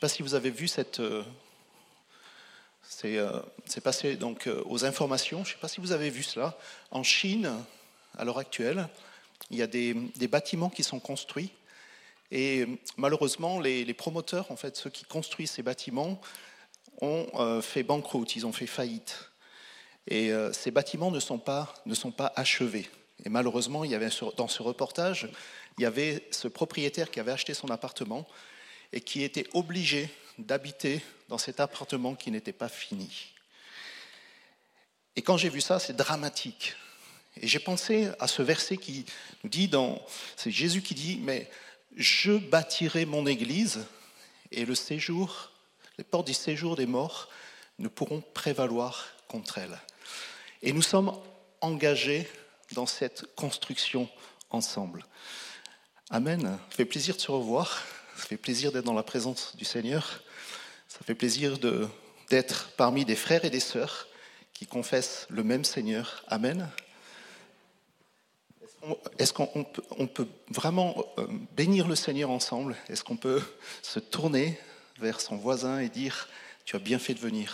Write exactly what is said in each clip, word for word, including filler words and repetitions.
pas si vous avez vu cette... Euh, c'est, euh, c'est passé donc, euh, aux informations. Je ne sais pas si vous avez vu cela. En Chine, à l'heure actuelle, il y a des, des bâtiments qui sont construits. Et malheureusement, les, les promoteurs, en fait, ceux qui construisent ces bâtiments, ont euh, fait banqueroute, ils ont fait faillite. Et euh, ces bâtiments ne sont pas, ne sont pas achevés. Et malheureusement, il y avait, dans ce reportage, il y avait ce propriétaire qui avait acheté son appartement et qui était obligé d'habiter dans cet appartement qui n'était pas fini. Et quand j'ai vu ça, c'est dramatique. Et j'ai pensé à ce verset qui nous dit, dans, c'est Jésus qui dit, mais je bâtirai mon église et le séjour, les portes du séjour des morts ne pourront prévaloir contre elle. Et nous sommes engagés dans cette construction ensemble. Amen. Ça fait plaisir de se revoir. Ça fait plaisir d'être dans la présence du Seigneur. Ça fait plaisir de, d'être parmi des frères et des sœurs qui confessent le même Seigneur. Amen. Est-ce qu'on, est-ce qu'on peut, on peut vraiment bénir le Seigneur ensemble ? Est-ce qu'on peut se tourner vers son voisin et dire « Tu as bien fait de venir ».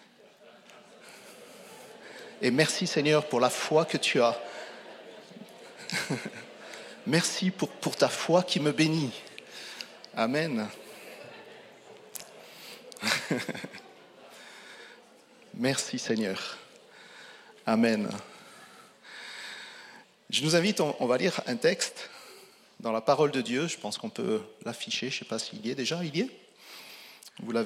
Et merci Seigneur pour la foi que tu as. Merci pour, pour ta foi qui me bénit. Amen. Merci Seigneur. Amen. Je nous invite, on, on va lire un texte dans la parole de Dieu. Je pense qu'on peut l'afficher. Je ne sais pas s'il y est déjà. Il y est ? Vous l'avez ?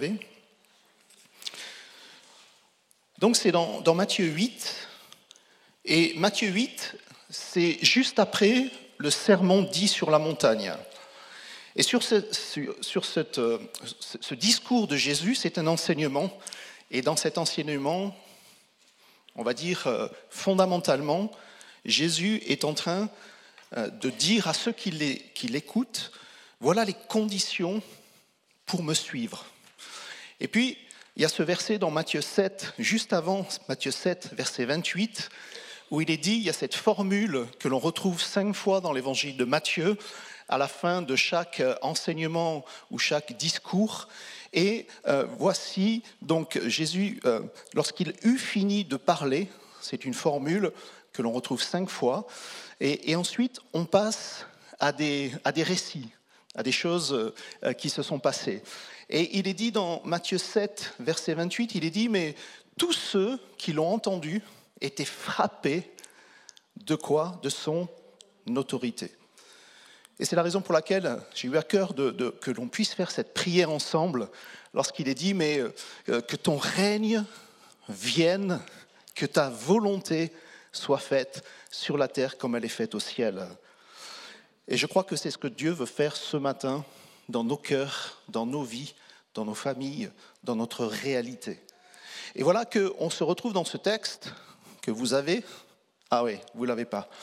Donc c'est dans, dans Matthieu huit. Et Matthieu huit, c'est juste après le sermon dit sur la montagne. Et sur ce, sur, sur cette, ce discours de Jésus, c'est un enseignement. Et dans cet enseignement, on va dire fondamentalement, Jésus est en train de dire à ceux qui l'écoutent, voilà les conditions pour me suivre. Et puis, il y a ce verset dans Matthieu sept, juste avant Matthieu sept, verset vingt-huit, où il est dit, il y a cette formule que l'on retrouve cinq fois dans l'évangile de Matthieu, à la fin de chaque enseignement ou chaque discours. Et euh, voici donc Jésus, euh, lorsqu'il eut fini de parler, c'est une formule que l'on retrouve cinq fois, et, et ensuite on passe à des, à des récits, à des choses euh, qui se sont passées. Et il est dit dans Matthieu sept, verset vingt-huit, il est dit, mais tous ceux qui l'ont entendu étaient frappés de quoi ? De son autorité. Et c'est la raison pour laquelle j'ai eu à cœur de, de, que l'on puisse faire cette prière ensemble lorsqu'il est dit, mais euh, que ton règne vienne, que ta volonté soit faite sur la terre comme elle est faite au ciel. Et je crois que c'est ce que Dieu veut faire ce matin dans nos cœurs, dans nos vies, dans nos familles, dans notre réalité. Et voilà qu'on se retrouve dans ce texte que vous avez. Ah oui, vous ne l'avez pas.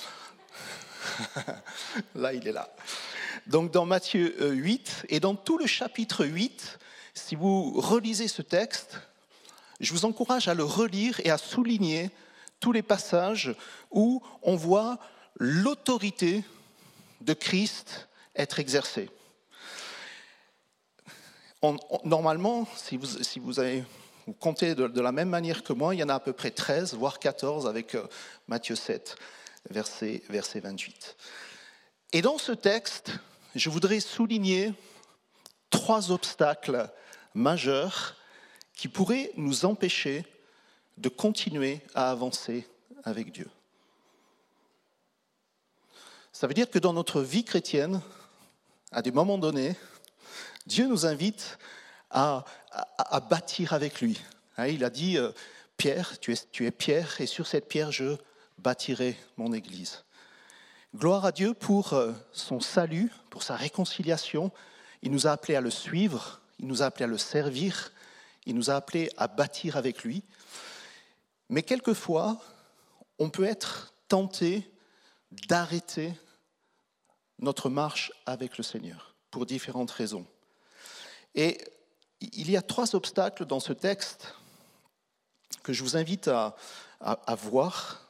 Là, il est là. Donc dans Matthieu huit, et dans tout le chapitre huit, si vous relisez ce texte, je vous encourage à le relire et à souligner tous les passages où on voit l'autorité de Christ être exercée. On, on, normalement, si vous, si vous, avez, vous comptez de, de la même manière que moi, il y en a à peu près treize, voire quatorze avec euh, Matthieu sept, verset, verset vingt-huit. Et dans ce texte, je voudrais souligner trois obstacles majeurs qui pourraient nous empêcher de continuer à avancer avec Dieu. Ça veut dire que dans notre vie chrétienne, à des moments donnés, Dieu nous invite à, à, à bâtir avec lui. Il a dit, euh, Pierre, tu es, tu es Pierre, et sur cette pierre, je bâtirai mon église. Gloire à Dieu pour son salut, pour sa réconciliation. Il nous a appelés à le suivre, il nous a appelés à le servir, il nous a appelés à bâtir avec lui. Mais quelquefois, on peut être tenté d'arrêter notre marche avec le Seigneur, pour différentes raisons. Et il y a trois obstacles dans ce texte que je vous invite à, à, à voir.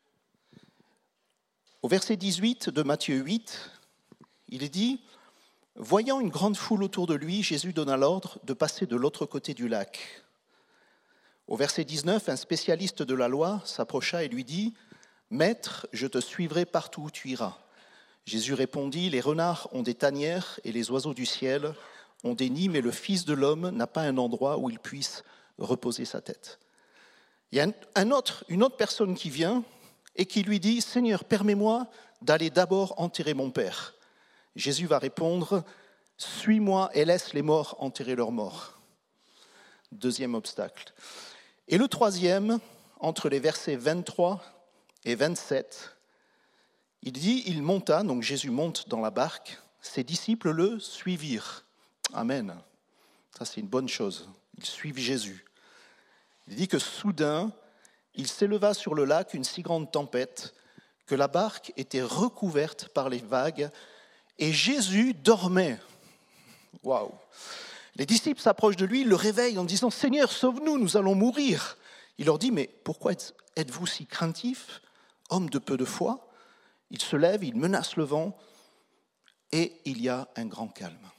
Au verset dix-huit de Matthieu huit, il est dit Voyant une grande foule autour de lui, Jésus donna l'ordre de passer de l'autre côté du lac. Au verset dix-neuf, un spécialiste de la loi s'approcha et lui dit « Maître, je te suivrai partout où tu iras. » Jésus répondit « Les renards ont des tanières et les oiseaux du ciel ont des nids, mais le Fils de l'homme n'a pas un endroit où il puisse reposer sa tête. » Il y a un autre, une autre personne qui vient et qui lui dit « Seigneur, permets-moi d'aller d'abord enterrer mon Père. » Jésus va répondre « Suis-moi et laisse les morts enterrer leurs morts. » Deuxième obstacle. Et le troisième, entre les versets vingt-trois et vingt-sept, il dit, il monta, donc Jésus monte dans la barque, ses disciples le suivirent. Amen. Ça, c'est une bonne chose. Ils suivent Jésus. Il dit que soudain, il s'éleva sur le lac une si grande tempête que la barque était recouverte par les vagues et Jésus dormait. Waouh! Les disciples s'approchent de lui, le réveillent en disant « Seigneur, sauve-nous, nous allons mourir !» Il leur dit « Mais pourquoi êtes-vous si craintifs, hommes de peu de foi ?» Il se lève, il menace le vent et il y a un grand calme.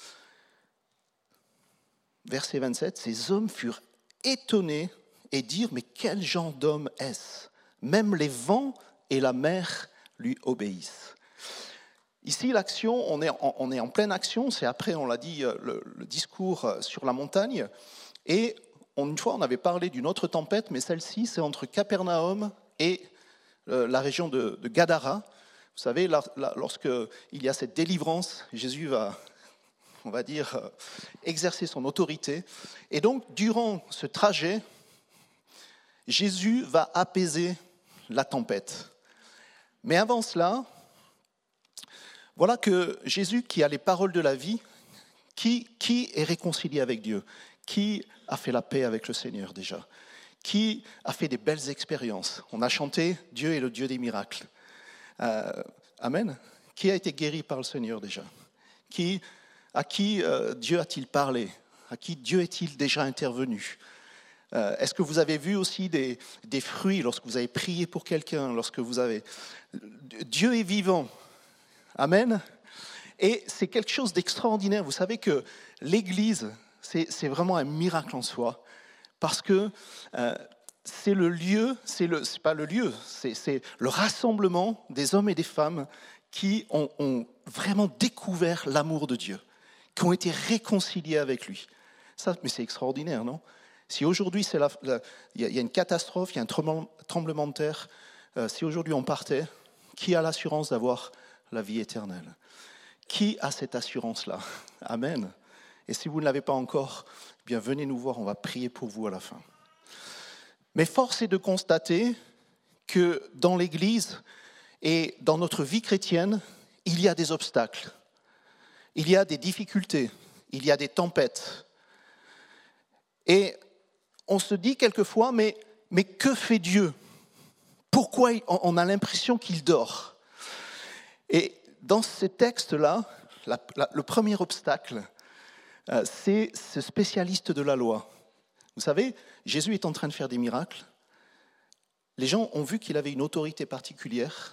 Verset vingt-sept, ces hommes furent étonnés et dirent « Mais quel genre d'homme est-ce ? Même les vents et la mer lui obéissent. » Ici, l'action, on est, en, on est en pleine action, c'est après, on l'a dit, le, le discours sur la montagne. Et on, une fois, on avait parlé d'une autre tempête, mais celle-ci, c'est entre Capernaum et euh, la région de, de Gadara. Vous savez, là, là, lorsqu'il y a cette délivrance, Jésus va, on va dire, euh, exercer son autorité. Et donc, durant ce trajet, Jésus va apaiser la tempête. Mais avant cela, voilà que Jésus, qui a les paroles de la vie, qui, qui est réconcilié avec Dieu, qui a fait la paix avec le Seigneur déjà, qui a fait des belles expériences. On a chanté « Dieu est le Dieu des miracles euh, ». Amen. Qui a été guéri par le Seigneur déjà? Qui, à qui euh, Dieu a-t-il parlé? À qui Dieu est-il déjà intervenu? euh, Est-ce que vous avez vu aussi des, des fruits lorsque vous avez prié pour quelqu'un, lorsque vous avez... Dieu est vivant. Amen. Et c'est quelque chose d'extraordinaire. Vous savez que l'Église, c'est, c'est vraiment un miracle en soi, parce que euh, c'est le lieu, c'est, le, c'est pas le lieu, c'est, c'est le rassemblement des hommes et des femmes qui ont, ont vraiment découvert l'amour de Dieu, qui ont été réconciliés avec lui. Ça, mais c'est extraordinaire, non? Si aujourd'hui c'est la, la, il y a une catastrophe, il y a un tremblement de terre, euh, si aujourd'hui on partait, qui a l'assurance d'avoir la vie éternelle? Qui a cette assurance-là? Amen. Et si vous ne l'avez pas encore, eh bien venez nous voir, on va prier pour vous à la fin. Mais force est de constater que dans l'Église et dans notre vie chrétienne, il y a des obstacles, il y a des difficultés, il y a des tempêtes. Et on se dit quelquefois, mais, mais que fait Dieu? Pourquoi on a l'impression qu'il dort? Et dans ces textes-là, la, la, le premier obstacle, euh, c'est ce spécialiste de la loi. Vous savez, Jésus est en train de faire des miracles. Les gens ont vu qu'il avait une autorité particulière.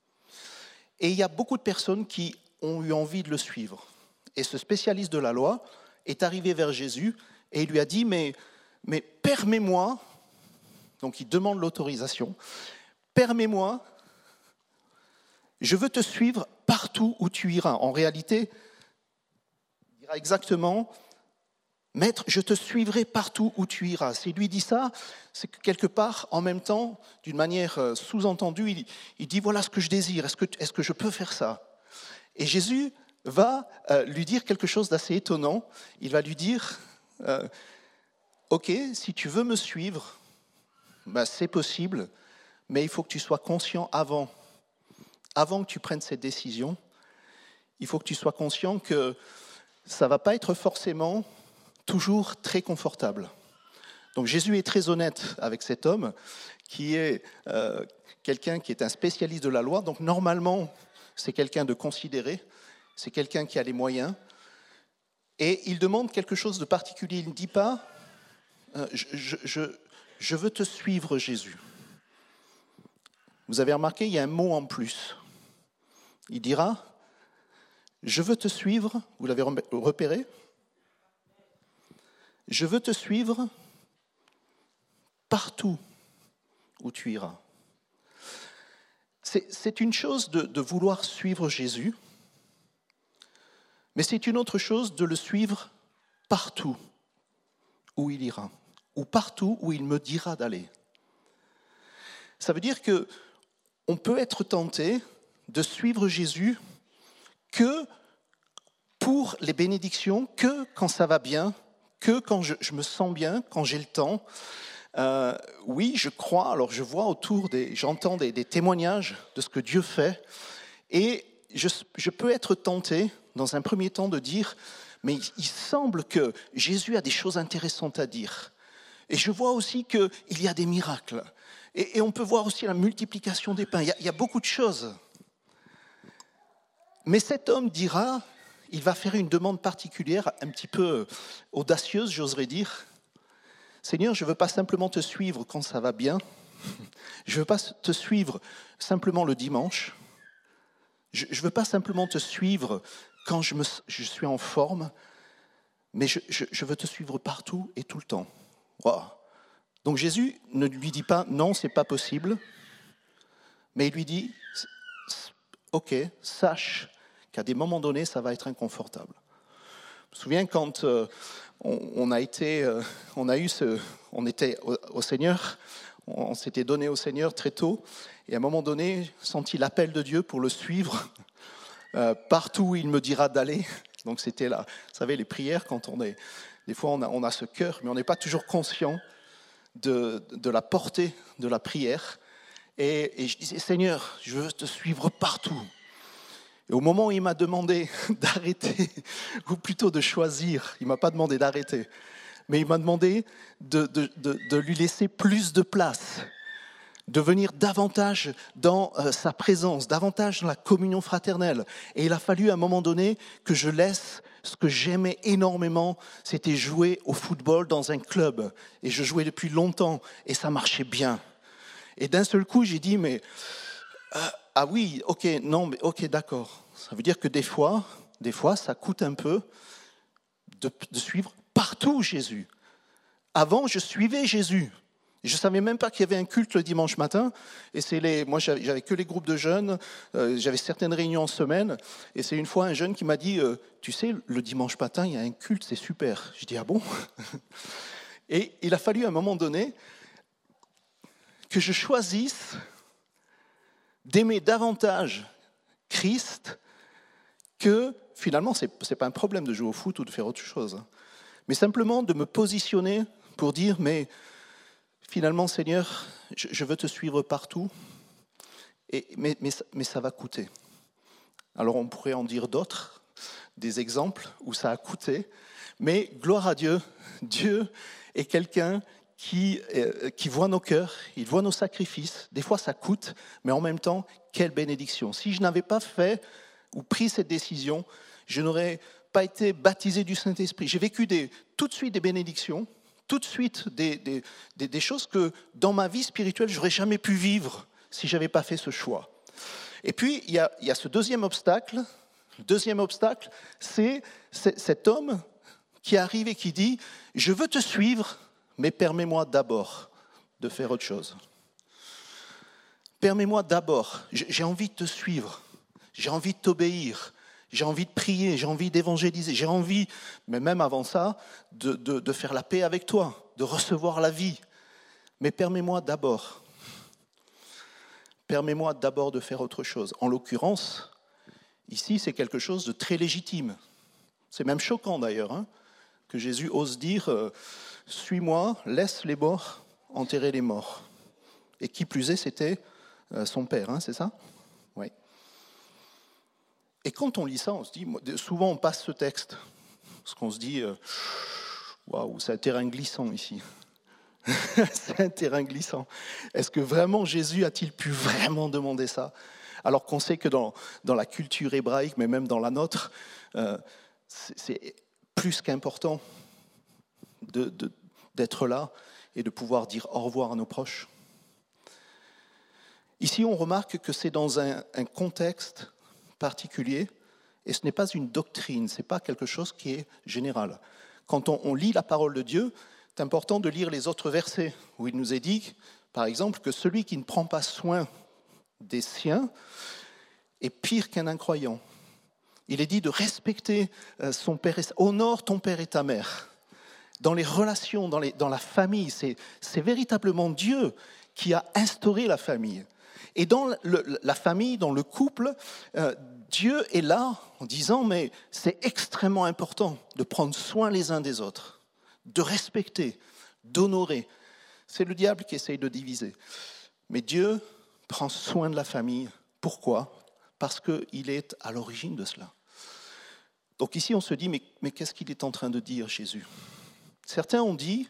Et il y a beaucoup de personnes qui ont eu envie de le suivre. Et ce spécialiste de la loi est arrivé vers Jésus et il lui a dit, mais, mais permets-moi, donc il demande l'autorisation, permets-moi, je veux te suivre partout où tu iras. En réalité, il dira exactement, Maître, je te suivrai partout où tu iras. S'il lui dit ça, c'est que quelque part, en même temps, d'une manière sous-entendue, il, il dit, voilà ce que je désire, est-ce que, est-ce que je peux faire ça? Et Jésus va euh, lui dire quelque chose d'assez étonnant. Il va lui dire, euh, ok, si tu veux me suivre, ben, c'est possible, mais il faut que tu sois conscient avant. Avant que tu prennes cette décision, il faut que tu sois conscient que ça ne va pas être forcément toujours très confortable. Donc Jésus est très honnête avec cet homme qui est euh, quelqu'un qui est un spécialiste de la loi. Donc normalement, c'est quelqu'un de considéré, c'est quelqu'un qui a les moyens. Et il demande quelque chose de particulier. Il ne dit pas euh, je, je, je, je veux te suivre, Jésus. Vous avez remarqué, il y a un mot en plus. Il dira, Je veux te suivre, vous l'avez repéré? Je veux te suivre partout où tu iras. C'est, c'est une chose de, de vouloir suivre Jésus, mais c'est une autre chose de le suivre partout où il ira, ou partout où il me dira d'aller. Ça veut dire qu'on peut être tenté de suivre Jésus que pour les bénédictions, que quand ça va bien, que quand je, je me sens bien, quand j'ai le temps. Euh, oui, je crois, alors je vois autour, des, j'entends des, des témoignages de ce que Dieu fait, et je, je peux être tenté, dans un premier temps, de dire, mais il semble que Jésus a des choses intéressantes à dire. Et je vois aussi qu'il y a des miracles. Et, et on peut voir aussi la multiplication des pains. Il y a, il y a beaucoup de choses. Mais cet homme dira, il va faire une demande particulière, un petit peu audacieuse, j'oserais dire. Seigneur, je ne veux pas simplement te suivre quand ça va bien. Je ne veux pas te suivre simplement le dimanche. Je ne veux pas simplement te suivre quand je, me, je suis en forme. Mais je, je, je veux te suivre partout et tout le temps. Wow. Donc Jésus ne lui dit pas « non, ce n'est pas possible ». Mais il lui dit « ok, sache qu'à des moments donnés, ça va être inconfortable ». Je me souviens quand euh, on, on a été, euh, on a eu ce, on était au, au Seigneur, on, on s'était donné au Seigneur très tôt, et à un moment donné, senti l'appel de Dieu pour le suivre euh, partout où il me dira d'aller. Donc c'était là, vous savez, les prières, quand on est, des fois on a, on a ce cœur, mais on n'est pas toujours conscient de, de la portée de la prière. Et, et je disais, Seigneur, je veux te suivre partout. Et au moment où il m'a demandé d'arrêter, ou plutôt de choisir, il ne m'a pas demandé d'arrêter, mais il m'a demandé de, de, de, de lui laisser plus de place, de venir davantage dans euh, sa présence, davantage dans la communion fraternelle. Et il a fallu à un moment donné que je laisse ce que j'aimais énormément, c'était jouer au football dans un club. Et je jouais depuis longtemps, et ça marchait bien. Et d'un seul coup, j'ai dit, mais... Euh, ah oui, ok, non, mais ok, d'accord. Ça veut dire que des fois, des fois, ça coûte un peu de, de suivre partout Jésus. Avant, je suivais Jésus. Je ne savais même pas qu'il y avait un culte le dimanche matin. Et c'est les, moi, j'avais, j'avais que les groupes de jeunes. Euh, j'avais certaines réunions en semaine. Et c'est une fois un jeune qui m'a dit, euh, tu sais, le dimanche matin, il y a un culte, c'est super. Je dis, ah bon? Et il a fallu à un moment donné que je choisisse d'aimer davantage Christ que, finalement, ce n'est pas un problème de jouer au foot ou de faire autre chose, mais simplement de me positionner pour dire, mais finalement, Seigneur, je, je veux te suivre partout, et, mais, mais, mais ça va coûter. Alors on pourrait en dire d'autres, des exemples où ça a coûté, mais gloire à Dieu, Dieu est quelqu'un Qui, euh, qui voit nos cœurs, il voit nos sacrifices. Des fois, ça coûte, mais en même temps, quelle bénédiction. Si je n'avais pas fait ou pris cette décision, je n'aurais pas été baptisé du Saint-Esprit. J'ai vécu des, tout de suite des bénédictions, tout de suite des, des, des, des choses que dans ma vie spirituelle, je n'aurais jamais pu vivre si je n'avais pas fait ce choix. Et puis, il y a, il y a ce deuxième obstacle. Le deuxième obstacle, c'est, c'est cet homme qui arrive et qui dit « Je veux te suivre ». Mais permets-moi d'abord de faire autre chose. Permets-moi d'abord, j'ai envie de te suivre, j'ai envie de t'obéir, j'ai envie de prier, j'ai envie d'évangéliser, j'ai envie, mais même avant ça, de, de, de faire la paix avec toi, de recevoir la vie. Mais permets-moi d'abord, permets-moi d'abord de faire autre chose. En l'occurrence, ici, c'est quelque chose de très légitime. C'est même choquant d'ailleurs, hein, que Jésus ose dire... Euh, suis-moi, laisse les morts enterrer les morts. Et qui plus est, c'était son père, hein, c'est ça? Oui. Et quand on lit ça, on se dit, souvent on passe ce texte, parce qu'on se dit, waouh, c'est un terrain glissant ici. C'est un terrain glissant. Est-ce que vraiment Jésus a-t-il pu vraiment demander ça? Alors qu'on sait que dans, dans la culture hébraïque, mais même dans la nôtre, euh, c'est, c'est plus qu'important. De, de, d'être là et de pouvoir dire au revoir à nos proches. Ici, on remarque que c'est dans un, un contexte particulier Et ce n'est pas une doctrine, ce n'est pas quelque chose qui est général. Quand on, on lit la parole de Dieu, c'est important de lire les autres versets, où il nous est dit, par exemple, que celui qui ne prend pas soin des siens est pire qu'un incroyant. Il est dit de respecter son père, et, honore ton père et ta mère. Dans les relations, dans, les, dans la famille, c'est, c'est véritablement Dieu qui a instauré la famille. Et dans le, la famille, dans le couple, euh, Dieu est là en disant, mais c'est extrêmement important de prendre soin les uns des autres, de respecter, d'honorer. C'est le diable qui essaye de diviser. Mais Dieu prend soin de la famille. Pourquoi ? Parce qu'il est à l'origine de cela. Donc ici, on se dit, mais, mais qu'est-ce qu'il est en train de dire, Jésus ? Certains ont dit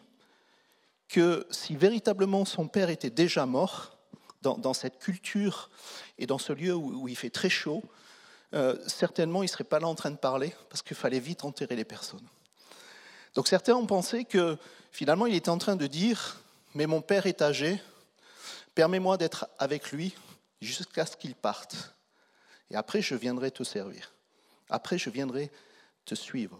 que si véritablement son père était déjà mort, dans, dans cette culture et dans ce lieu où, où il fait très chaud, euh, certainement il ne serait pas là en train de parler, parce qu'il fallait vite enterrer les personnes. Donc certains ont pensé que finalement il était en train de dire, mais mon père est âgé, permets-moi d'être avec lui jusqu'à ce qu'il parte. Et après je viendrai te servir. Après je viendrai te suivre.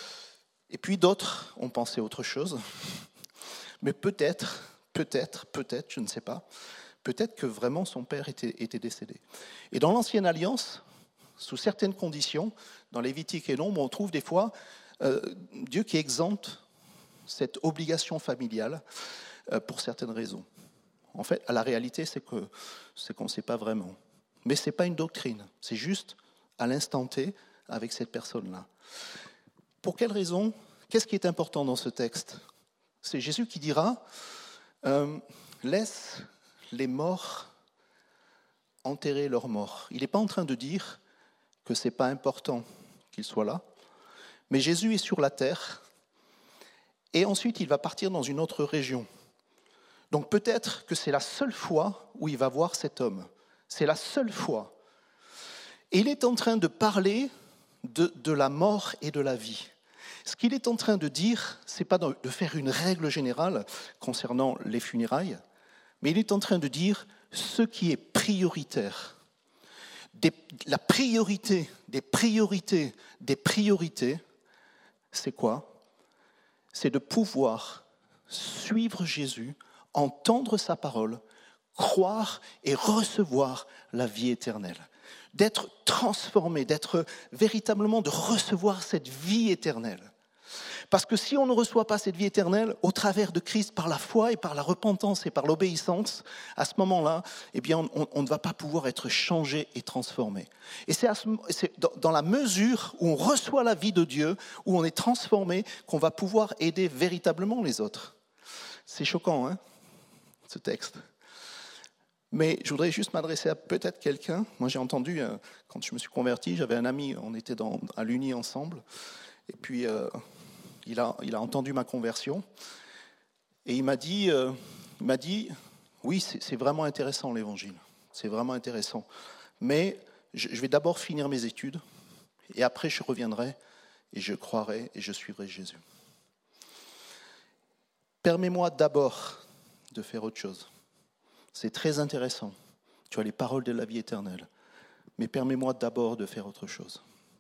Et puis d'autres ont pensé autre chose, mais peut-être, peut-être, peut-être, je ne sais pas, peut-être que vraiment son père était, était décédé. Et dans l'Ancienne Alliance, sous certaines conditions, dans Lévitique et Nombre, on trouve des fois euh, Dieu qui exempte cette obligation familiale euh, pour certaines raisons. En fait, la réalité, c'est, que, c'est qu'on ne sait pas vraiment. Mais ce n'est pas une doctrine, c'est juste à l'instant T avec cette personne-là. Pour quelle raison ? Qu'est-ce qui est important dans ce texte ? C'est Jésus qui dira euh, « Laisse les morts enterrer leurs morts ». Il n'est pas en train de dire que ce n'est pas important qu'ils soient là, mais Jésus est sur la terre et ensuite il va partir dans une autre région. Donc peut-être que c'est la seule fois où il va voir cet homme. C'est la seule fois. Et il est en train de parler de, de la mort et de la vie. Ce qu'il est en train de dire, ce n'est pas de faire une règle générale concernant les funérailles, mais il est en train de dire ce qui est prioritaire. Des, la priorité des priorités des priorités, c'est quoi ? C'est de pouvoir suivre Jésus, entendre sa parole, croire et recevoir la vie éternelle. D'être transformé, d'être véritablement, de recevoir cette vie éternelle. Parce que si on ne reçoit pas cette vie éternelle au travers de Christ par la foi et par la repentance et par l'obéissance, à ce moment-là, eh bien, on, on ne va pas pouvoir être changé et transformé. Et c'est, à ce, c'est dans, dans la mesure où on reçoit la vie de Dieu, où on est transformé, qu'on va pouvoir aider véritablement les autres. C'est choquant, hein, ce texte. Mais je voudrais juste m'adresser à peut-être quelqu'un. Moi, j'ai entendu, euh, quand je me suis converti, j'avais un ami, on était dans, à l'Uni ensemble, et puis euh, il, a, il a entendu ma conversion, et il m'a dit, euh, il m'a dit oui, c'est, c'est vraiment intéressant l'Évangile, c'est vraiment intéressant, mais je, je vais d'abord finir mes études, et après je reviendrai, et je croirai, et je suivrai Jésus. Permets-moi d'abord de faire autre chose. C'est très intéressant. Tu as les paroles de la vie éternelle. Mais permets-moi d'abord de faire autre chose.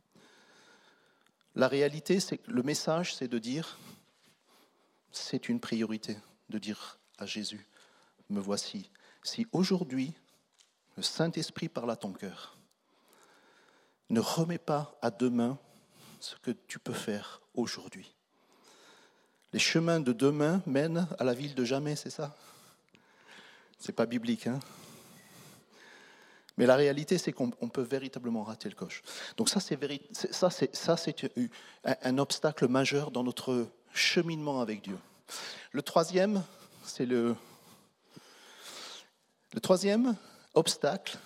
La réalité, c'est que le message, c'est de dire, c'est une priorité, de dire à Jésus, me voici. Si aujourd'hui, le Saint-Esprit parle à ton cœur, ne remets pas à demain ce que tu peux faire aujourd'hui. Les chemins de demain mènent à la ville de jamais, c'est ça ? C'est pas biblique, hein. Mais la réalité, c'est qu'on peut véritablement rater le coche. Donc ça, c'est, véri- ça, c'est, ça, c'est un, un obstacle majeur dans notre cheminement avec Dieu. Le troisième, c'est le, le troisième obstacle,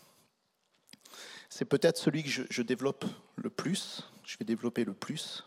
c'est peut-être celui que je, je développe le plus. Je vais développer le plus.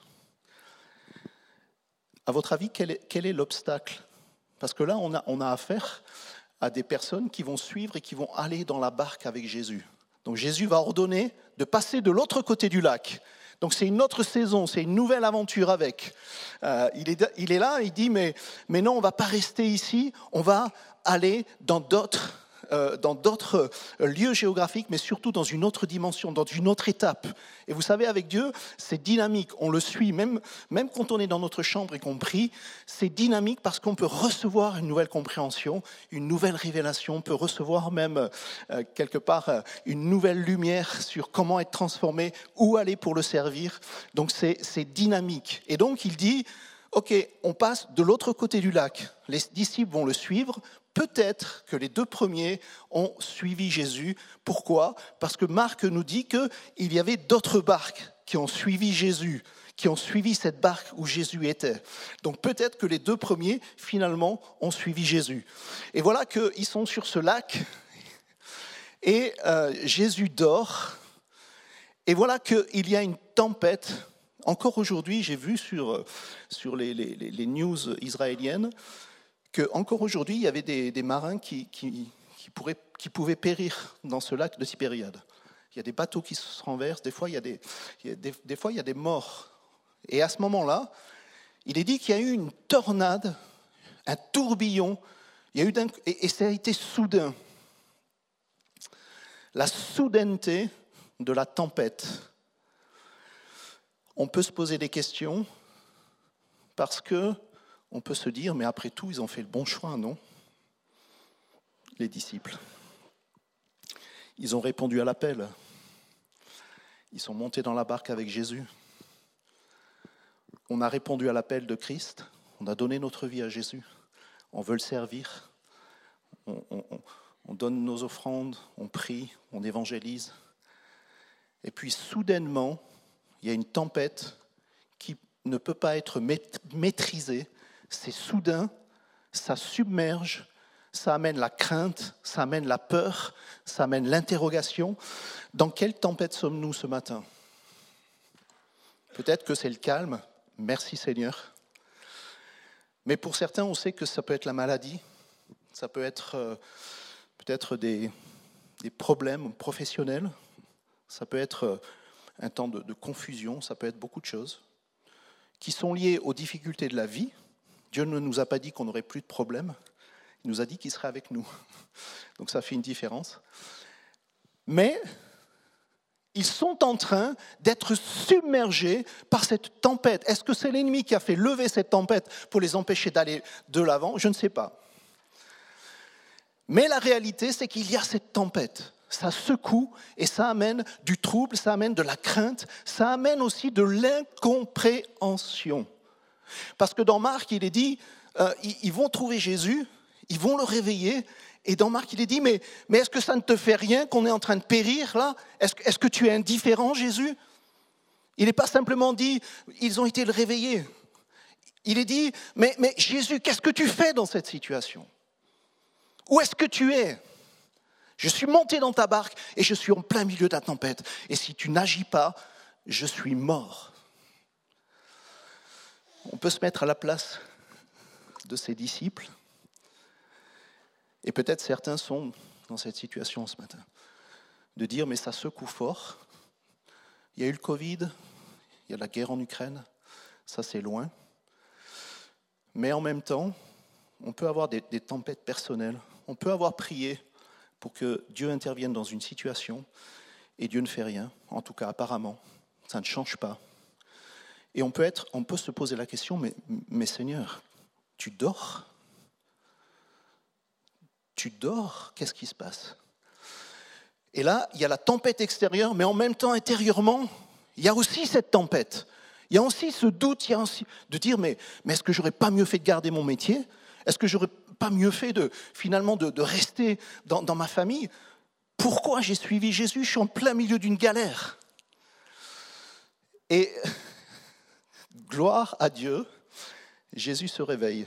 À votre avis, quel est, quel est l'obstacle ? Parce que là, on a, on a affaire à des personnes qui vont suivre et qui vont aller dans la barque avec Jésus. Donc Jésus va ordonner de passer de l'autre côté du lac. Donc c'est une autre saison, c'est une nouvelle aventure avec. Euh, il, est, il est là, il dit, mais, mais non, on ne va pas rester ici, on va aller dans d'autres, euh, dans d'autres euh, lieux géographiques, mais surtout dans une autre dimension, dans une autre étape. Et vous savez, avec Dieu, c'est dynamique, on le suit, même, même quand on est dans notre chambre et qu'on prie, c'est dynamique parce qu'on peut recevoir une nouvelle compréhension, une nouvelle révélation, on peut recevoir même euh, quelque part euh, une nouvelle lumière sur comment être transformé, où aller pour le servir. Donc c'est, c'est dynamique. Et donc il dit, ok, on passe de l'autre côté du lac, les disciples vont le suivre. Peut-être que les deux premiers ont suivi Jésus. Pourquoi ? Parce que Marc nous dit qu'il y avait d'autres barques qui ont suivi Jésus, qui ont suivi cette barque où Jésus était. Donc peut-être que les deux premiers, finalement, ont suivi Jésus. Et voilà qu'ils sont sur ce lac et euh, Jésus dort. Et voilà qu'il y a une tempête. Encore aujourd'hui, j'ai vu sur, sur les, les, les news israéliennes qu'encore aujourd'hui, il y avait des, des marins qui, qui, qui, pourraient, qui pouvaient périr dans ce lac de Tibériade. Il y a des bateaux qui se renversent, des fois il y a des, il y a des, des, fois, il y a des morts. Et à ce moment-là, il est dit qu'il y a eu une tornade, un tourbillon, il y a eu d'un, et, et ça a été soudain. La soudaineté de la tempête. On peut se poser des questions parce que on peut se dire, mais après tout, ils ont fait le bon choix, non ? Les disciples. Ils ont répondu à l'appel. Ils sont montés dans la barque avec Jésus. On a répondu à l'appel de Christ. On a donné notre vie à Jésus. On veut le servir. On, on, on donne nos offrandes, on prie, on évangélise. Et puis, soudainement, il y a une tempête qui ne peut pas être maîtrisée. C'est soudain, ça submerge, ça amène la crainte, ça amène la peur, ça amène l'interrogation. Dans quelle tempête sommes-nous ce matin ? Peut-être que c'est le calme, merci Seigneur. Mais pour certains, on sait que ça peut être la maladie, ça peut être euh, peut-être des, des problèmes professionnels, ça peut être euh, un temps de, de confusion, ça peut être beaucoup de choses qui sont liées aux difficultés de la vie. Dieu ne nous a pas dit qu'on n'aurait plus de problèmes, il nous a dit qu'il serait avec nous. Donc ça fait une différence. Mais ils sont en train d'être submergés par cette tempête. Est-ce que c'est l'ennemi qui a fait lever cette tempête pour les empêcher d'aller de l'avant ? Je ne sais pas. Mais la réalité, c'est qu'il y a cette tempête. Ça secoue et ça amène du trouble, ça amène de la crainte, ça amène aussi de l'incompréhension. Parce que dans Marc, il est dit, euh, ils vont trouver Jésus, ils vont le réveiller, et dans Marc, il est dit, mais, mais est-ce que ça ne te fait rien qu'on est en train de périr là ? Est-ce, est-ce que tu es indifférent, Jésus ? Il n'est pas simplement dit, ils ont été le réveiller. Il est dit, mais, mais Jésus, qu'est-ce que tu fais dans cette situation ? Où est-ce que tu es ? Je suis monté dans ta barque et je suis en plein milieu de la tempête. Et si tu n'agis pas, je suis mort. On peut se mettre à la place de ses disciples. Et peut-être certains sont dans cette situation ce matin. De dire, mais ça secoue fort. Il y a eu le Covid, il y a la guerre en Ukraine, ça c'est loin. Mais en même temps, on peut avoir des, des tempêtes personnelles. On peut avoir prié pour que Dieu intervienne dans une situation et Dieu ne fait rien. En tout cas, apparemment, ça ne change pas. Et on peut, être, on peut se poser la question, mais, mais Seigneur, tu dors ? Tu dors ? Qu'est-ce qui se passe ? Et là, il y a la tempête extérieure, mais en même temps, intérieurement, il y a aussi cette tempête. Il y a aussi ce doute, il y a aussi de dire, mais, mais est-ce que j'aurais pas mieux fait de garder mon métier ? Est-ce que j'aurais pas mieux fait de, finalement de, de rester dans, dans ma famille ? Pourquoi j'ai suivi Jésus ? Je suis en plein milieu d'une galère. Et gloire à Dieu, Jésus se réveille.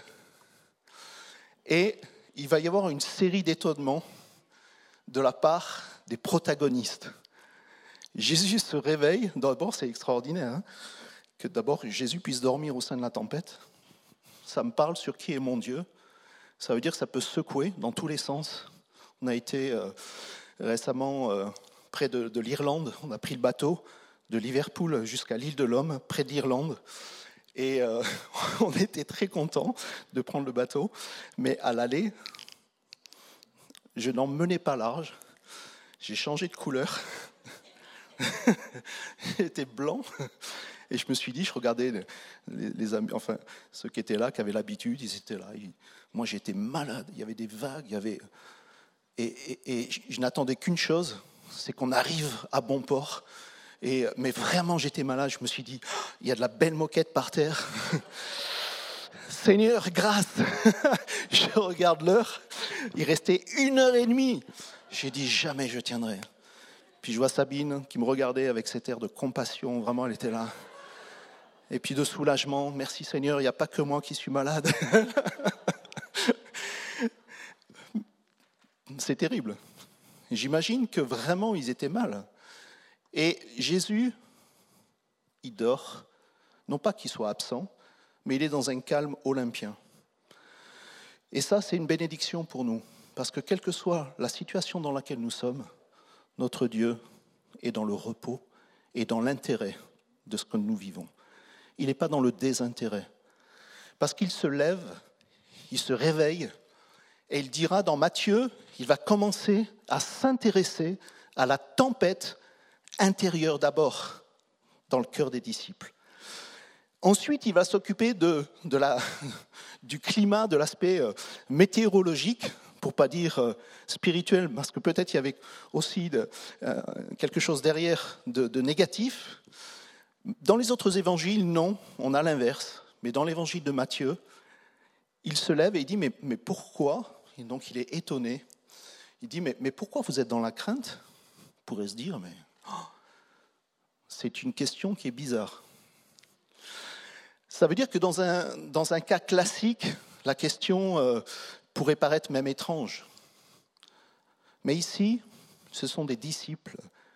Et il va y avoir une série d'étonnements de la part des protagonistes. Jésus se réveille, d'abord c'est extraordinaire, hein, que d'abord Jésus puisse dormir au sein de la tempête. Ça me parle sur qui est mon Dieu. Ça veut dire que ça peut secouer dans tous les sens. On a été euh, récemment euh, près de, de l'Irlande, on a pris le bateau de Liverpool jusqu'à l'île de l'Homme, près de l'Irlande. Et euh, on était très contents de prendre le bateau, mais à l'aller, je n'en menais pas large. J'ai changé de couleur. J'étais blanc. Et je me suis dit, je regardais les, les, les amis, enfin ceux qui étaient là, qui avaient l'habitude, ils étaient là. Ils, moi, j'étais malade. Il y avait des vagues. Il y avait, et, et, et je, je n'attendais qu'une chose, c'est qu'on arrive à bon port. Et, mais vraiment, j'étais malade. Je me suis dit, oh, il y a de la belle moquette par terre. Seigneur, grâce. Je regarde l'heure. Il restait une heure et demie. J'ai dit, jamais je tiendrai. Puis je vois Sabine qui me regardait avec cet air de compassion. Vraiment, elle était là. Et puis de soulagement. Merci Seigneur, il n'y a pas que moi qui suis malade. C'est terrible. J'imagine que vraiment, ils étaient mal. Et Jésus, il dort. Non pas qu'il soit absent, mais il est dans un calme olympien. Et ça, c'est une bénédiction pour nous. Parce que quelle que soit la situation dans laquelle nous sommes, notre Dieu est dans le repos et dans l'intérêt de ce que nous vivons. Il n'est pas dans le désintérêt. Parce qu'il se lève, il se réveille, et il dira dans Matthieu, il va commencer à s'intéresser à la tempête intérieure d'abord, dans le cœur des disciples. Ensuite, il va s'occuper de, de la, du climat, de l'aspect euh, météorologique, pour ne pas dire euh, spirituel, parce que peut-être il y avait aussi de, euh, quelque chose derrière de, de négatif. Dans les autres évangiles, non, on a l'inverse. Mais dans l'évangile de Matthieu, il se lève et il dit, mais, mais pourquoi ? Et donc il est étonné. Il dit, mais, mais pourquoi vous êtes dans la crainte ? On pourrait se dire, mais oh, c'est une question qui est bizarre. Ça veut dire que dans un, dans un cas classique, la question euh, pourrait paraître même étrange. Mais ici, ce sont des disciples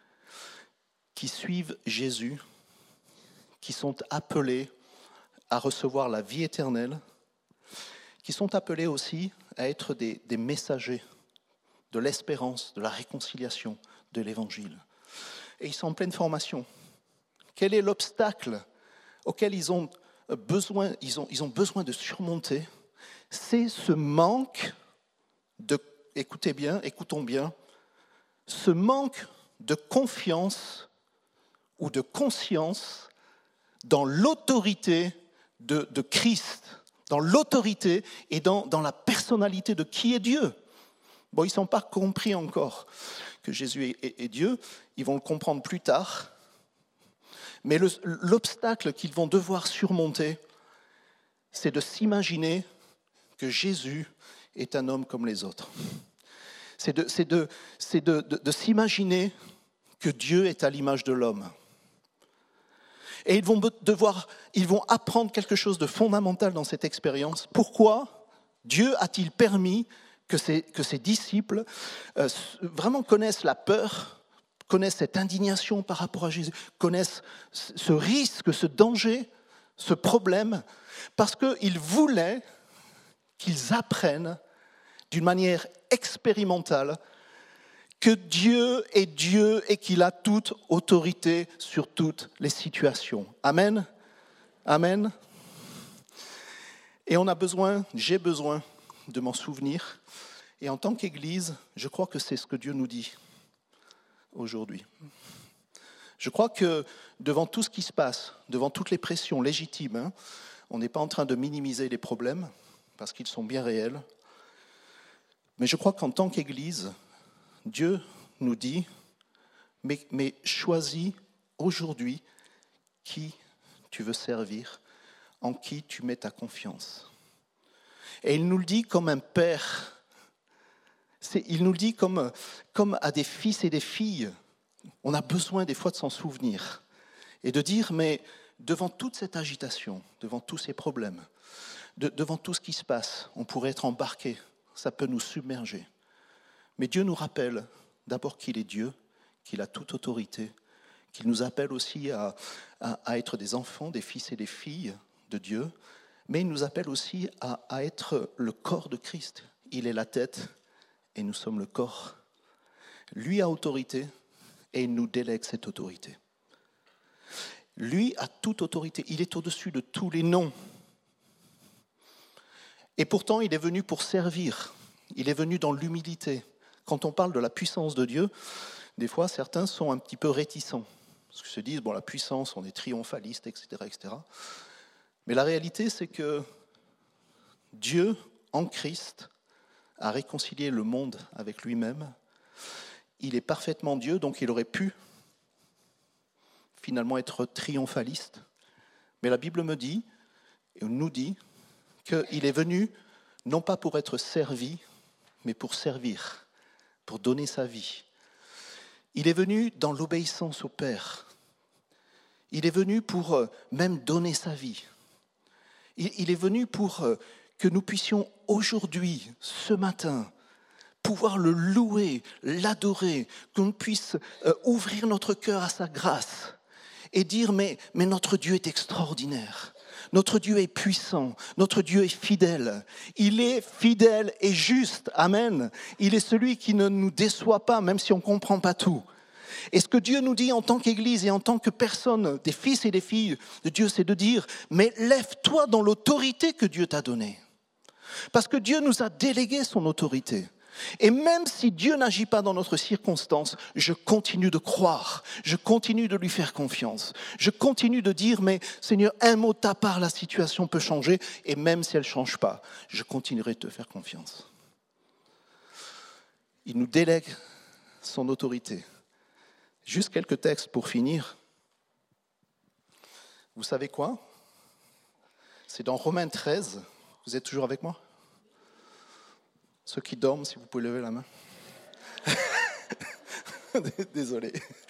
qui suivent Jésus, qui sont appelés à recevoir la vie éternelle, qui sont appelés aussi à être des, des messagers de l'espérance, de la réconciliation, de l'Évangile. Et ils sont en pleine formation. Quel est l'obstacle auquel ils ont besoin, ils ont, ils ont besoin de surmonter ? C'est ce manque de, écoutez bien, écoutons bien, ce manque de confiance ou de conscience dans l'autorité de, de Christ, dans l'autorité et dans, dans la personnalité de qui est Dieu. Bon, ils ne sont pas compris encore que Jésus est, est, est Dieu, ils vont le comprendre plus tard. Mais le, l'obstacle qu'ils vont devoir surmonter, c'est de s'imaginer que Jésus est un homme comme les autres. C'est de, c'est de, c'est de, de, de s'imaginer que Dieu est à l'image de l'homme. Et ils vont devoir, ils vont apprendre quelque chose de fondamental dans cette expérience. Pourquoi Dieu a-t-il permis que ces, que ces disciples euh, vraiment connaissent la peur, connaissent cette indignation par rapport à Jésus, connaissent ce risque, ce danger, ce problème, parce qu'ils voulaient qu'ils apprennent d'une manière expérimentale que Dieu est Dieu et qu'il a toute autorité sur toutes les situations. Amen. Amen. Et on a besoin, j'ai besoin de m'en souvenir. Et en tant qu'Église, je crois que c'est ce que Dieu nous dit aujourd'hui. Je crois que devant tout ce qui se passe, devant toutes les pressions légitimes, hein, on n'est pas en train de minimiser les problèmes, parce qu'ils sont bien réels. Mais je crois qu'en tant qu'Église, Dieu nous dit, mais, mais choisis aujourd'hui qui tu veux servir, en qui tu mets ta confiance. Et il nous le dit comme un père, c'est, il nous le dit comme, comme à des fils et des filles. On a besoin des fois de s'en souvenir et de dire, mais devant toute cette agitation, devant tous ces problèmes, de, devant tout ce qui se passe, on pourrait être embarqué, ça peut nous submerger. Mais Dieu nous rappelle d'abord qu'il est Dieu, qu'il a toute autorité, qu'il nous appelle aussi à, à, à être des enfants, des fils et des filles de Dieu, mais il nous appelle aussi à, à être le corps de Christ. Il est la tête et nous sommes le corps. Lui a autorité et il nous délègue cette autorité. Lui a toute autorité, il est au-dessus de tous les noms. Et pourtant, il est venu pour servir, il est venu dans l'humilité, quand on parle de la puissance de Dieu, des fois certains sont un petit peu réticents. Parce qu'ils se disent, bon, la puissance, on est triomphaliste, et cetera, et cetera. Mais la réalité, c'est que Dieu, en Christ, a réconcilié le monde avec lui-même. Il est parfaitement Dieu, donc il aurait pu finalement être triomphaliste. Mais la Bible me dit, et nous dit, qu'il est venu non pas pour être servi, mais pour servir, pour donner sa vie. Il est venu dans l'obéissance au Père. Il est venu pour même donner sa vie. Il est venu pour que nous puissions aujourd'hui, ce matin, pouvoir le louer, l'adorer, qu'on puisse ouvrir notre cœur à sa grâce et dire mais, mais notre Dieu est extraordinaire. Notre Dieu est puissant, notre Dieu est fidèle. Il est fidèle et juste, amen. Il est celui qui ne nous déçoit pas, même si on ne comprend pas tout. Et ce que Dieu nous dit en tant qu'Église et en tant que personne, des fils et des filles de Dieu, c'est de dire, mais lève-toi dans l'autorité que Dieu t'a donnée. Parce que Dieu nous a délégué son autorité. Et même si Dieu n'agit pas dans notre circonstance, je continue de croire, je continue de lui faire confiance. Je continue de dire, mais Seigneur, un mot de ta part, la situation peut changer, et même si elle ne change pas, je continuerai de te faire confiance. Il nous délègue son autorité. Juste quelques textes pour finir. Vous savez quoi ? C'est dans Romains treize. Vous êtes toujours avec moi ? Ceux qui dorment, si vous pouvez lever la main. Désolé.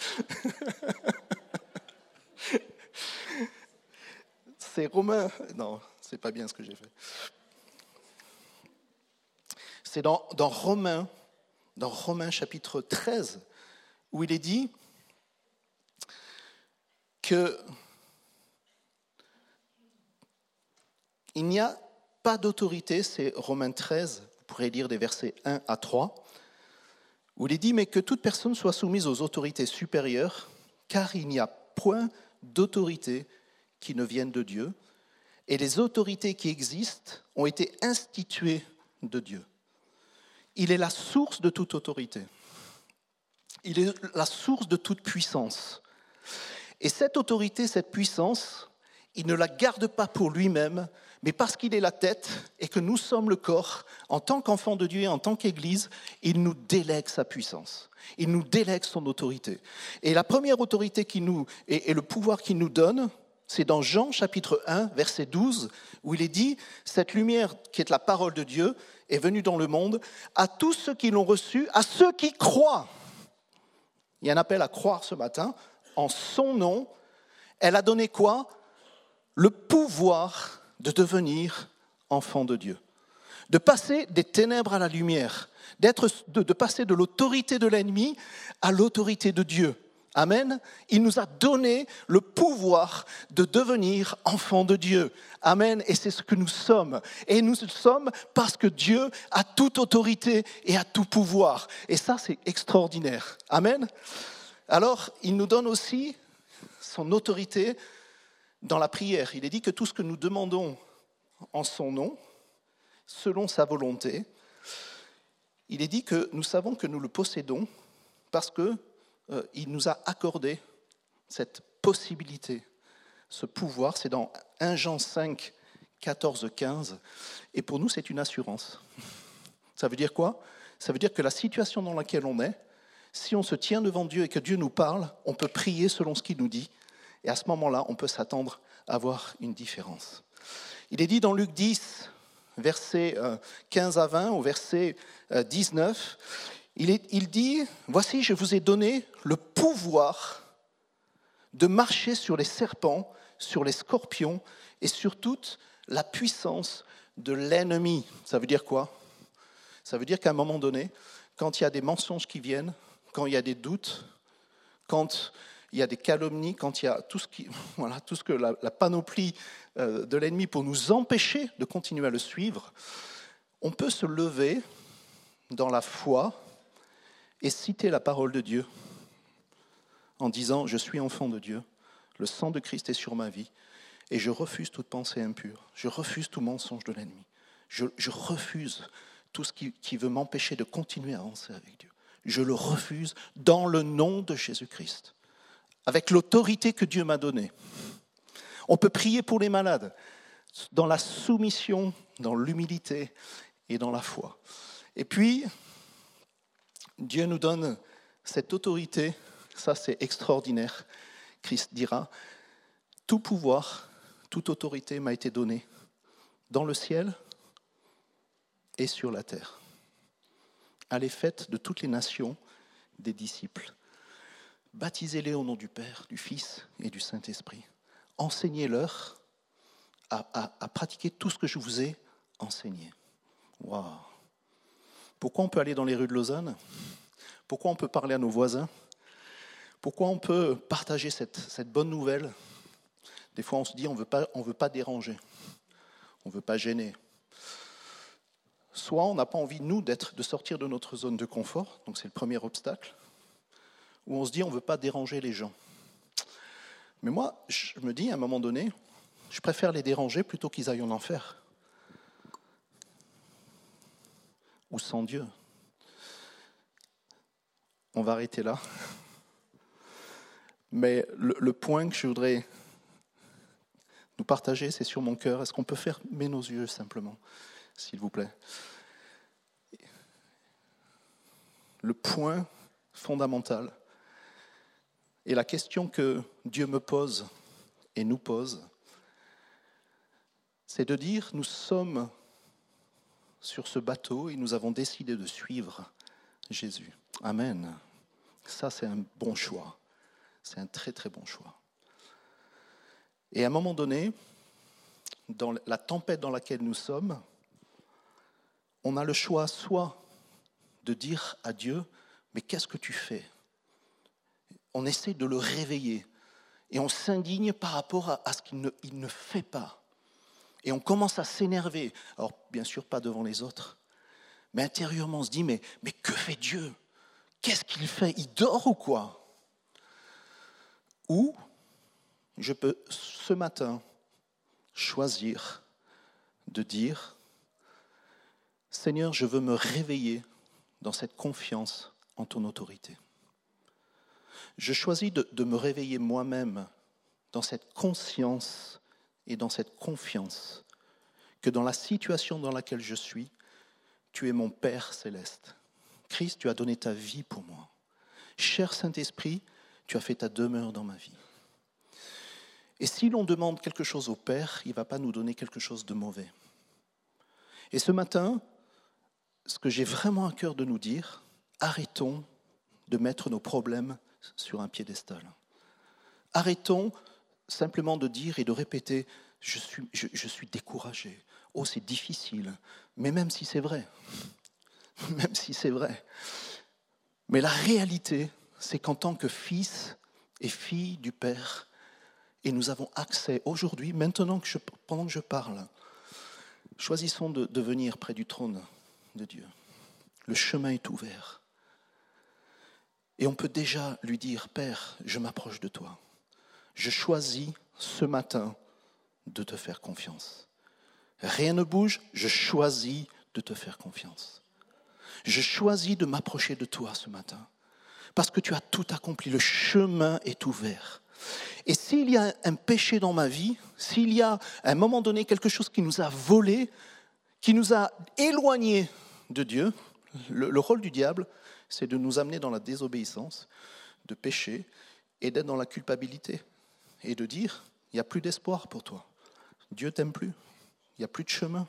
C'est Romains... Non, c'est pas bien ce que j'ai fait. C'est dans, dans Romains, dans Romains chapitre treize, où il est dit que il n'y a pas d'autorité, c'est Romains treize, vous pourrez lire des versets un à trois, où il est dit, mais que toute personne soit soumise aux autorités supérieures, car il n'y a point d'autorité qui ne vienne de Dieu, et les autorités qui existent ont été instituées de Dieu. Il est la source de toute autorité. Il est la source de toute puissance. Et cette autorité, cette puissance, il ne la garde pas pour lui-même, mais parce qu'il est la tête et que nous sommes le corps, en tant qu'enfants de Dieu et en tant qu'Église, il nous délègue sa puissance. Il nous délègue son autorité. Et la première autorité qui nous, et, et le pouvoir qu'il nous donne, c'est dans Jean chapitre un, verset douze, où il est dit « Cette lumière qui est la parole de Dieu est venue dans le monde à tous ceux qui l'ont reçue, à ceux qui croient. » Il y a un appel à croire ce matin. En son nom, elle a donné quoi ? Le pouvoir de devenir enfant de Dieu. De passer des ténèbres à la lumière. D'être, de, de passer de l'autorité de l'ennemi à l'autorité de Dieu. Amen. Il nous a donné le pouvoir de devenir enfants de Dieu. Amen. Et c'est ce que nous sommes. Et nous sommes parce que Dieu a toute autorité et a tout pouvoir. Et ça, c'est extraordinaire. Amen. Alors, il nous donne aussi son autorité dans la prière. Il est dit que tout ce que nous demandons en son nom, selon sa volonté, il est dit que nous savons que nous le possédons parce qu'il euh, nous a accordé cette possibilité, ce pouvoir. C'est dans premier Jean cinq, quatorze, quinze. Et pour nous, c'est une assurance. Ça veut dire quoi ? Ça veut dire que la situation dans laquelle on est, si on se tient devant Dieu et que Dieu nous parle, on peut prier selon ce qu'il nous dit. Et à ce moment-là, on peut s'attendre à voir une différence. Il est dit dans Luc dix, versets quinze à vingt, au verset dix-neuf, il, est, il dit « Voici, je vous ai donné le pouvoir de marcher sur les serpents, sur les scorpions et sur toute la puissance de l'ennemi. » Ça veut dire quoi ? Ça veut dire qu'à un moment donné, quand il y a des mensonges qui viennent, quand il y a des doutes, quand il y a des calomnies, quand il y a tout ce, qui, voilà, tout ce que la, la panoplie euh, de l'ennemi pour nous empêcher de continuer à le suivre, on peut se lever dans la foi et citer la parole de Dieu en disant « Je suis enfant de Dieu, le sang de Christ est sur ma vie et je refuse toute pensée impure, je refuse tout mensonge de l'ennemi, je, je refuse tout ce qui, qui veut m'empêcher de continuer à avancer avec Dieu. Je le refuse dans le nom de Jésus-Christ, avec l'autorité que Dieu m'a donnée. On peut prier pour les malades dans la soumission, dans l'humilité et dans la foi. Et puis, Dieu nous donne cette autorité, ça c'est extraordinaire. Christ dira, tout pouvoir, toute autorité m'a été donnée dans le ciel et sur la terre. Allez, faites de toutes les nations des disciples. Baptisez-les au nom du Père, du Fils et du Saint-Esprit. Enseignez-leur à, à, à pratiquer tout ce que je vous ai enseigné. Waouh! Pourquoi on peut aller dans les rues de Lausanne? Pourquoi on peut parler à nos voisins? Pourquoi on peut partager cette, cette bonne nouvelle? Des fois, on se dit on veut pas, on veut pas déranger, on ne veut pas gêner. Soit on n'a pas envie, nous, d'être, de sortir de notre zone de confort, donc c'est le premier obstacle, ou on se dit on ne veut pas déranger les gens. Mais moi, je me dis, à un moment donné, je préfère les déranger plutôt qu'ils aillent en enfer. Ou sans Dieu. On va arrêter là. Mais le, le point que je voudrais nous partager, c'est sur mon cœur. Est-ce qu'on peut fermer nos yeux simplement, s'il vous plaît? Le point fondamental et la question que Dieu me pose et nous pose, c'est de dire, nous sommes sur ce bateau et nous avons décidé de suivre Jésus. Amen. Ça, c'est un bon choix. C'est un très, très bon choix. Et à un moment donné, dans la tempête dans laquelle nous sommes, on a le choix soit de dire à Dieu, mais qu'est-ce que tu fais? On essaie de le réveiller et on s'indigne par rapport à, à ce qu'il ne, il ne fait pas. Et on commence à s'énerver. Alors, bien sûr, pas devant les autres, mais intérieurement, on se dit, mais, mais que fait Dieu? Qu'est-ce qu'il fait? Il dort ou quoi? Ou je peux, ce matin, choisir de dire, Seigneur, je veux me réveiller dans cette confiance en ton autorité. Je choisis de, de me réveiller moi-même dans cette conscience et dans cette confiance que dans la situation dans laquelle je suis, tu es mon Père céleste. Christ, tu as donné ta vie pour moi. Cher Saint-Esprit, tu as fait ta demeure dans ma vie. Et si l'on demande quelque chose au Père, il ne va pas nous donner quelque chose de mauvais. Et ce matin, ce que j'ai vraiment à cœur de nous dire, arrêtons de mettre nos problèmes sur un piédestal. Arrêtons simplement de dire et de répéter « je suis, je, je suis découragé ». Oh, c'est difficile. Mais même si c'est vrai, même si c'est vrai. Mais la réalité, c'est qu'en tant que fils et fille du Père, et nous avons accès aujourd'hui, maintenant que je, pendant que je parle, choisissons de, de venir près du trône de Dieu. Le chemin est ouvert. Et on peut déjà lui dire, Père, je m'approche de toi. Je choisis ce matin de te faire confiance. Rien ne bouge, je choisis de te faire confiance. Je choisis de m'approcher de toi ce matin. Parce que tu as tout accompli, le chemin est ouvert. Et s'il y a un péché dans ma vie, s'il y a à un moment donné quelque chose qui nous a volé, qui nous a éloignés de Dieu, le, le rôle du diable, c'est de nous amener dans la désobéissance, de pécher et d'être dans la culpabilité. Et de dire, il n'y a plus d'espoir pour toi. Dieu t'aime plus, il n'y a plus de chemin.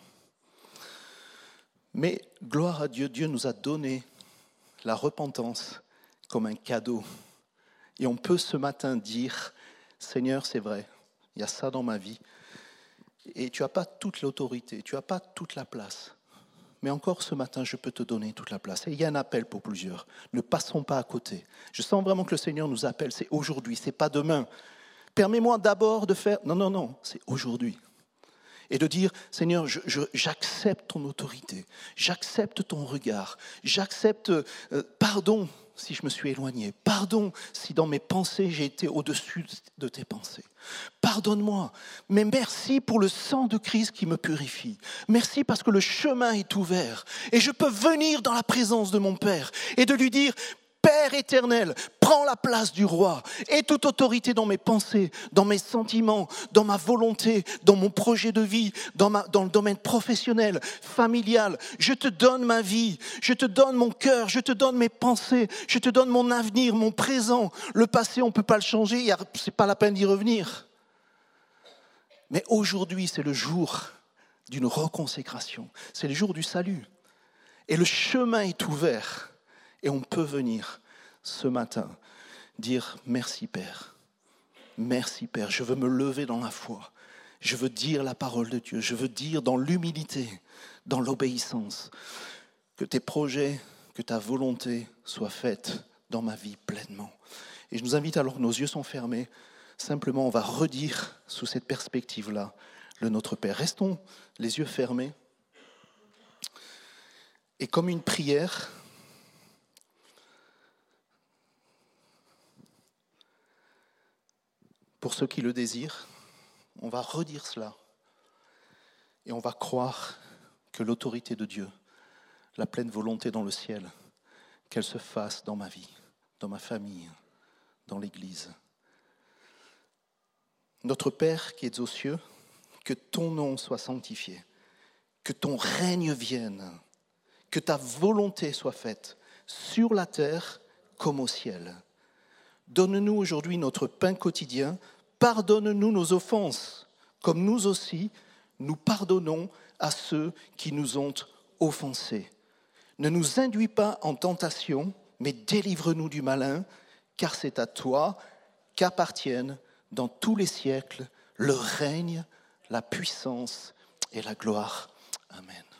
Mais gloire à Dieu, Dieu nous a donné la repentance comme un cadeau. Et on peut ce matin dire, Seigneur, c'est vrai, il y a ça dans ma vie. Et tu n'as pas toute l'autorité, tu n'as pas toute la place. Mais encore ce matin, je peux te donner toute la place. Et il y a un appel pour plusieurs. Ne passons pas à côté. Je sens vraiment que le Seigneur nous appelle. C'est aujourd'hui, c'est pas demain. Permets-moi d'abord de faire... Non, non, non, c'est aujourd'hui. Et de dire, Seigneur, je, je, j'accepte ton autorité. J'accepte ton regard. J'accepte... Euh, pardon si je me suis éloigné. Pardon si dans mes pensées, j'ai été au-dessus de tes pensées. Pardon pardonne-moi. Mais merci pour le sang de Christ qui me purifie. Merci parce que le chemin est ouvert. Et je peux venir dans la présence de mon Père et de lui dire, Père éternel, prends la place du roi et toute autorité dans mes pensées, dans mes sentiments, dans ma volonté, dans mon projet de vie, dans, ma, dans le domaine professionnel, familial. Je te donne ma vie, je te donne mon cœur, je te donne mes pensées, je te donne mon avenir, mon présent. Le passé, on ne peut pas le changer, ce n'est pas la peine d'y revenir. Mais aujourd'hui, c'est le jour d'une reconsécration, c'est le jour du salut. Et le chemin est ouvert. Et on peut venir ce matin dire merci Père, merci Père, je veux me lever dans la foi, je veux dire la parole de Dieu, je veux dire dans l'humilité, dans l'obéissance, que tes projets, que ta volonté soient faites dans ma vie pleinement. Et je nous invite alors que nos yeux sont fermés, simplement on va redire sous cette perspective-là le Notre Père. Restons les yeux fermés et comme une prière, pour ceux qui le désirent, on va redire cela et on va croire que l'autorité de Dieu, la pleine volonté dans le ciel, qu'elle se fasse dans ma vie, dans ma famille, dans l'Église. Notre Père qui es aux cieux, que ton nom soit sanctifié, que ton règne vienne, que ta volonté soit faite sur la terre comme au ciel. Donne-nous aujourd'hui notre pain quotidien, pardonne-nous nos offenses, comme nous aussi, nous pardonnons à ceux qui nous ont offensés. Ne nous induis pas en tentation, mais délivre-nous du malin, car c'est à toi qu'appartiennent dans tous les siècles le règne, la puissance et la gloire. Amen.